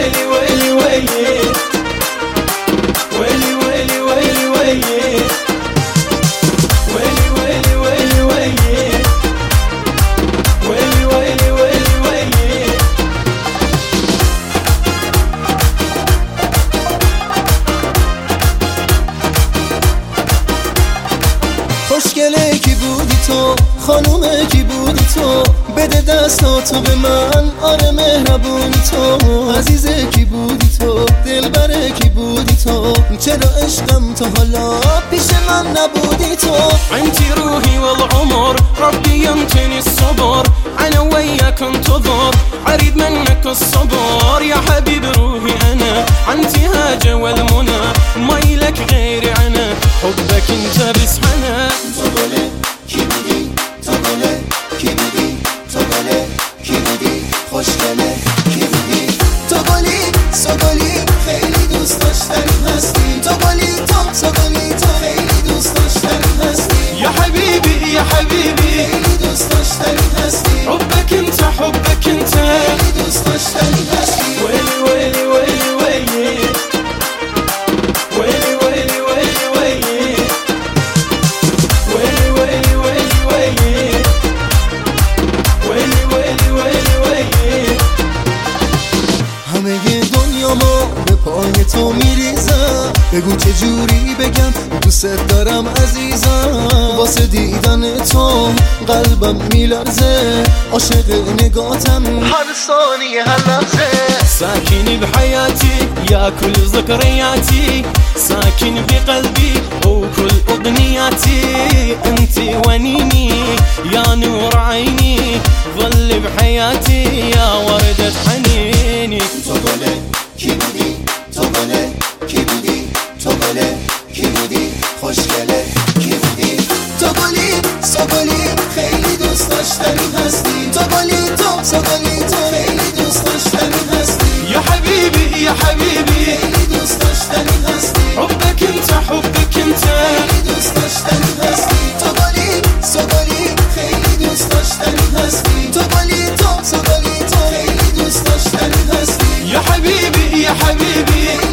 ويلي ويلي ويلي ويلي ويلي ويلي ويلي ويلي ويلي ويلي ويلي ويلي ويلي ويلي خوشگله کی بودی تو، خانومه کی بودی تو، بده دستاتو به من، آره مهربونی تو، عزیزه کی بودی تو، دلبره کی بودی تو، چرا عشقم تو حالا پیش من نبودی تو. انتي روحي والعمر ربي يمتني الصبر، انا وياك انتظر اريد منك الصبر يا حبيب روحي انا، انتهاج والمنى ما يلك غيري انا، حبك انت بس حنا. تو گله کی بودی، تو گله کی بودی، تو گله کی بودی، خوشگله کی بودی، تو گلی سوگلی خیلی دوست داشتنی هستی، تو گلی تو گلی تو خیلی دوست داشتنی هستی يا حبيبي يا حبيبي خیلی دوست داشتنی هستی، حبك انت حبك انت خیلی دوست داشتنی هستی. ويلي ويلي ويلي ويلي ويلي ويلي ويلي ويلي ويلي ويلي ويلي ويلي ويلي ويلي ويلي همه دنیامو به پای تو میریزم، بگو چه جوری بگم دوست دارم عزیزم، واسه دیدن تو قلبم میلرزه، عاشق نگاتم هر ثانیه هر لحظه. ساكن بحياتي يا كل ذكرياتي، ساكن بقلبي وكل أغنياتي، انت ونيني يا نور عيني، ظل بحياتي يا وردة حنيني. تو گله کی بودی، تو گله کی بودی، تو گله کی بودی، خوشگله کی بودی، تو گلی سوگلی خیلی دوست داشتنی هستی، تو گلی تو سوگلی تو خیلی دوست داشتنی هستی يا حبيبي يا حبيبي خیلی دوست داشتنی هستی، حبك انت حبك انت خیلی دوست داشتنی هستی، تو گلی سوگلی خیلی دوست داشتنی هستی، تو گلی تو سوگلی تو خیلی دوست داشتنی هستی يا حبيبي يا حبيبي